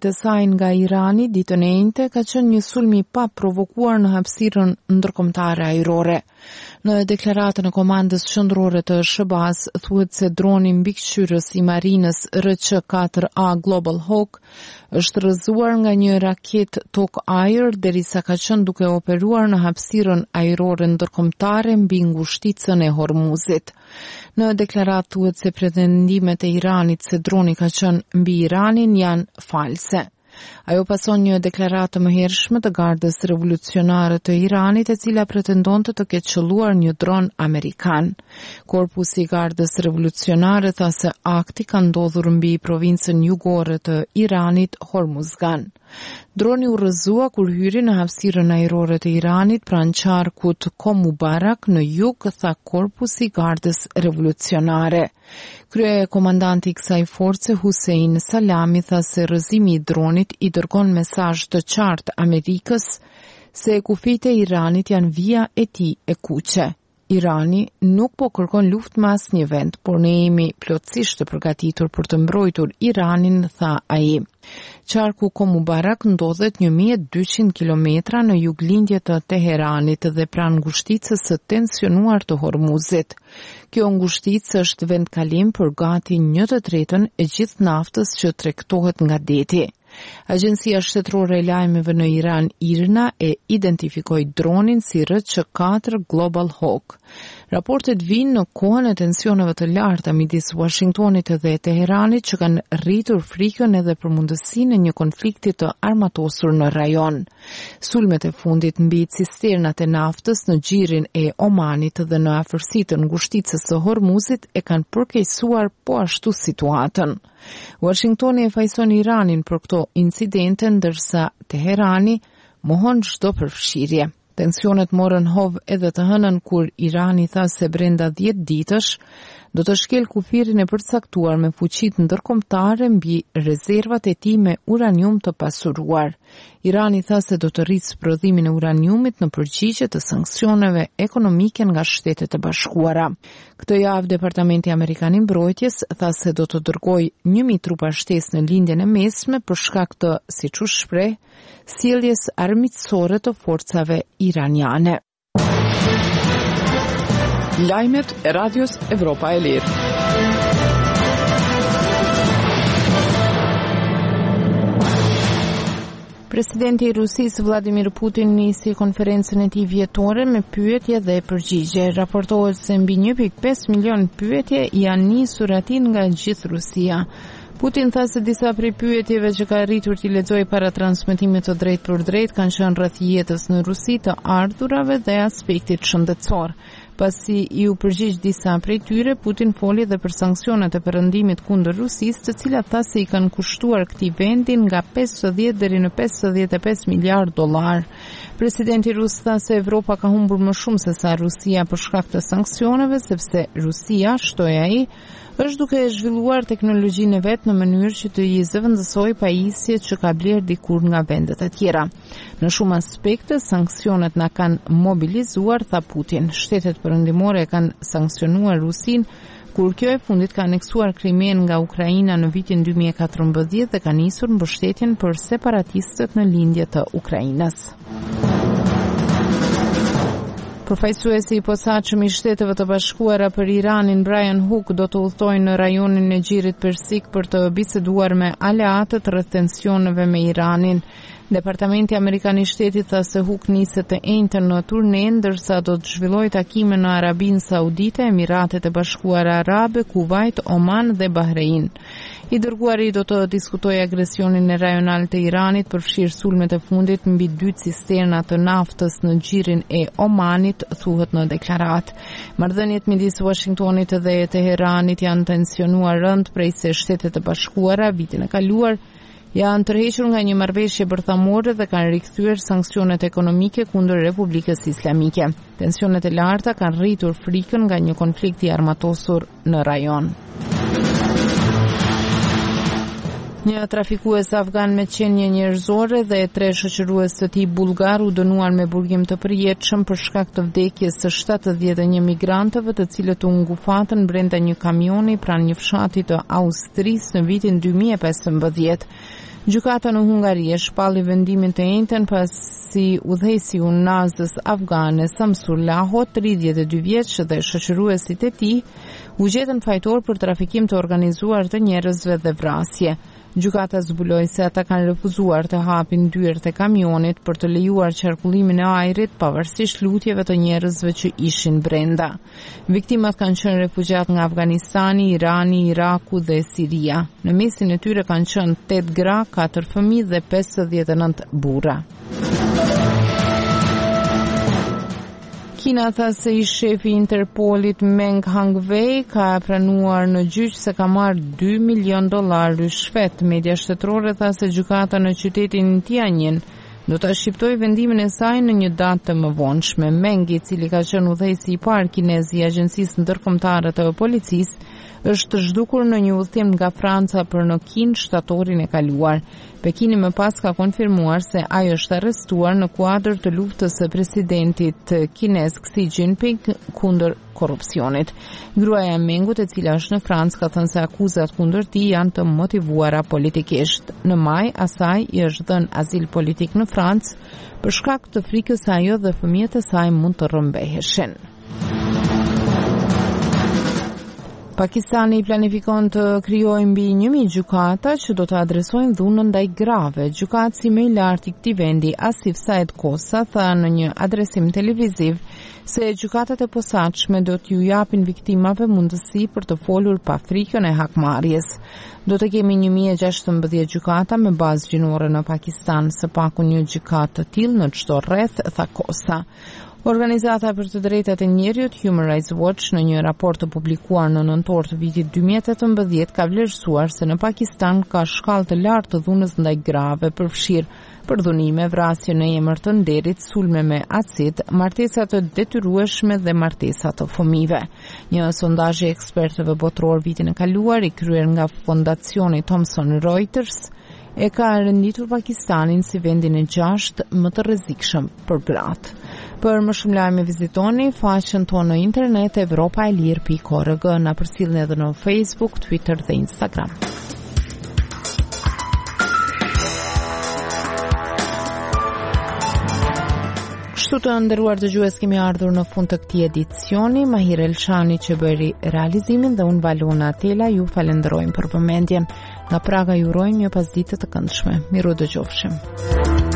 e saj nga Irani ditën e njëjtë ka qenë një sulm i paprovokuar në hapësirën ndërkombëtare ajrore. Në deklaratën e komandës qendrore të SHBA-s thuhet se droni mbikëqyrës i marinës RC-4A Global Hawk është rrëzuar nga një raketë tok-ajër derisa ka qenë duke operuar në hapësirën ajrore ndërkombëtare mbi ngushticën e Hormuzit. Në deklaratë thuhet se pretendimet e Iranit se droni ka qenë mbi Iranin janë false. Ajo pason një deklaratë më hershme të Gardës Revolucionare të Iranit, e cila pretendonte të ketë qelluar një dron amerikan. Korpusi i Gardës Revolucionare tha se akti ka ndodhur mbi provincën jugore të Iranit, Hormuzgan. Droni u rrëzua kur hyri në hapësirën ajrore të Iranit pranë qarkut Komubarak në jug, tha korpusi i Gardës Revolucionare. Kryekomandanti i kësaj force, Hussein Salami, tha se rrëzimi i dronit i dërgon mesazh të qartë Amerikës se kufijtë e Iranit janë vija e tij e kuqe. Irani nuk po kërkon luftë me asnjë vend, por ne jemi plotësisht të përgatitur për të mbrojtur Iranin, tha ai. Qarku Komubarak ndodhet 1200 kilometra në juglindje të Teheranit dhe pranë ngushticës së tensionuar të Hormuzit. Kjo ngushticë është vendkalim për gati 1/3 e gjithë naftës që tregtohet nga deti. Agjencia shtetërore e lajmeve në Iran, IRNA, e identifikoi dronin si RC-4 Global Hawk. Raportet vinë në kohën e tensioneve të larta midis Washingtonit dhe Teheranit që kanë rritur frikën edhe për mundësinë e një konflikti të armatosur në rajon. Sulmet e fundit mbi cisternat e naftës në xhirin e Omanit dhe në afërsitë të ngushticës së Hormuzit e kanë përkeqësuar po ashtu situatën. Washingtoni e fajson Iranin për këto incidente, ndërsa Teherani mohon çdo përfshirje. Tensionet morën hov edhe të hënën kur Irani tha se brenda 10 ditësh do të shkel kufirin e përcaktuar me fuqitë ndërkombëtare mbi rezervat e tij me uranium të pasuruar. Irani tha se do të rrisë prodhimin e uraniumit në përgjigje të sanksioneve ekonomike nga Shtetet e Bashkuara. Këtë javë Departamenti Amerikan i Mbrojtjes tha se do të dërgojë 1000 trupa shtesë në lindjen e mesme për shkak të, siç u shpreh, sjelljes armiqësore të forcave iraniane. Lajmet e Radios Evropa e Lirë. Presidenti i Rusisë Vladimir Putin nisi konferencën e tij vjetore me pyetje dhe përgjigje. Raportohet se mbi 1.5 milion pyetje janë nisur aty nga gjithë Rusia. Putin tha se disa prej pyetjeve që ka arritur t'i lexojë para transmetimit të drejt për drejt kanë qenë rreth jetës në Rusi, të ardhurave dhe aspektit shëndetësor. Pasi i u përgjigj disa prej tyre, Putin foli dhe për sanksionet e perëndimit kundër Rusisë, të cilat tha se i kanë kushtuar këtij vendi nga 50 deri në 55 miliard dollar. Presidenti rus tha se Evropa ka humbur më shumë se sa Rusia për shkak të sanksioneve, sepse Rusia, shtoi ai, është duke zhvilluar teknologjinë e vet në mënyrë që të i zëvendësojë pajisjet që ka bler dikur nga vendet e tjera. Në shumë aspekte, sanksionet na kanë mobilizuar, tha Putin. Shtetet perëndimore kanë sanksionuar Rusinë kur kjo e fundit ka aneksuar Krimen nga Ukraina në vitin 2014 dhe ka nisur mbështetjen për separatistët në lindje të Ukrainës. Përfaqësuesi i posaçëm i Shteteve të Bashkuara për Iranin, Brian Hook, do të udhtojë në rajonin e Xhirit Persik për të biseduar me aleatët rreth tensioneve me Iranin. Departamenti Amerikan i Shtetit tha se Hook niset të enjtën në turne, ndërsa do të zhvillojë takime në Arabinë Saudite, Emiratet e Bashkuara Arabe, Kuvajt, Oman dhe Bahrein. I dërguari do të diskutojë agresionin e rajonal të Iranit, përfshirë sulmet e fundit mbi 2 cisterna të naftës në xhirin e Omanit, thuhet në deklaratë. Marrëdhëniet midis Washingtonit dhe Teheranit janë tensionuar rënd prej se Shtetet e Bashkuara vitin e kaluar janë tërhequr nga një marrëveshje bërthamore dhe kanë rikthyer sanksionet ekonomike kundër Republikës Islamike. Tensionet e larta kanë rritur frikën nga një konflikt i armatosur në rajon. Një trafikues afgan me qenie njerëzore dhe 3 shoqërues të tij bullgar u dënuan me burgim të përjetshëm për shkak të vdekjes së 71 migrantëve, të cilët u ngufatën brenda një kamioni pranë një fshati të Austrisë në vitin 2015. Gjykata në Hungari e shpalli vendimin të njëjtën pasi udhëheqësi i UNAS-së afgane Samsul Laho, 32 vjeç dhe shoqëruesit e tij, u gjetën fajtor për trafikim të organizuar të njerëzve dhe vrasje. Gjykata zbuloi se ata kanë refuzuar të hapin dyert e kamionit për të lejuar qarkullimin e ajrit pavarësisht lutjeve të njerëzve që ishin brenda. Viktimat kanë qenë refugjat nga Afganistani, Irani, Iraku dhe Siria. Në mesin e tyre kanë qenë 8 gra, 4 fëmijë dhe 59 burra. Kina tha se ish shefi Interpolit Meng Hongwei ka pranuar në gjyq se ka marrë $2 milion rishfet. Media shtetërore tha se gjykata në qytetin Tianjin do ta shqiptojë vendimin e saj në një datë të mëvonshme. Meng, i cili ka qenë udhëheqësi i parë kinez i Agjencisë Ndërkombëtare të Policisë, është zhdukur në një udhëtim nga Franca për në Kinë shtatorin e kaluar. Pekini më pas ka konfirmuar se ai është arrestuar në kuadër të luftës së presidentit kinez Xi Jinping kundër korrupsionit. Gruaja e Mengut, e cila është në Francë, ka thënë se akuzat kundër tij janë të motivuara politikisht. Në maj, asaj i është dhënë azil politik në Francë për shkak të frikës se ajo dhe fëmijët e saj mund të rrëmbeheshin. Pakistani planifikon të krijojë mbi 1000 gjykata që do të adresojnë dhunën ndaj grave. Gjykatësi më i lartë i këtij vendi, Asif Said Kosa, tha në një adresim televiziv se gjykatat e posaçme do t'ju japin viktimave mundësi për të folur pa frikën e hakmarrjes. Do të kemi 1016 gjykata me bazë gjinore në Pakistan, së paku një gjykatë të tillë në çdo rreth, tha Kosa. Organizata për të drejtat e njerëzit Human Rights Watch në një raport të publikuar në nëntor të vitit 2018 ka vlerësuar se në Pakistan ka shkallë të lartë të dhunës ndaj grave, përfshirë përdhunime, vrasje në emër të nderit, sulme me acid, martesa të detyrueshme dhe martesa të fëmijëve. Një sondazh i ekspertëve botror vitin e kaluar i kryer nga fondacioni Thomson Reuters e ka renditur Pakistanin si vendin e 6 më të rrezikshëm për gratë. Për më shumë lajme vizitoni faqen tonë në internet europaelir.org, na përcjellni edhe në Facebook, Twitter dhe Instagram. Kështu të nderuar dëgjues, kemi ardhur në fund të këtij edicioni. Mahir Elshani që bëri realizimin dhe unë Valona Atela ju falenderojmë për vëmendjen. Nga Praga ju urojmë një pasditë të këndshme. Miru dëgjofshim.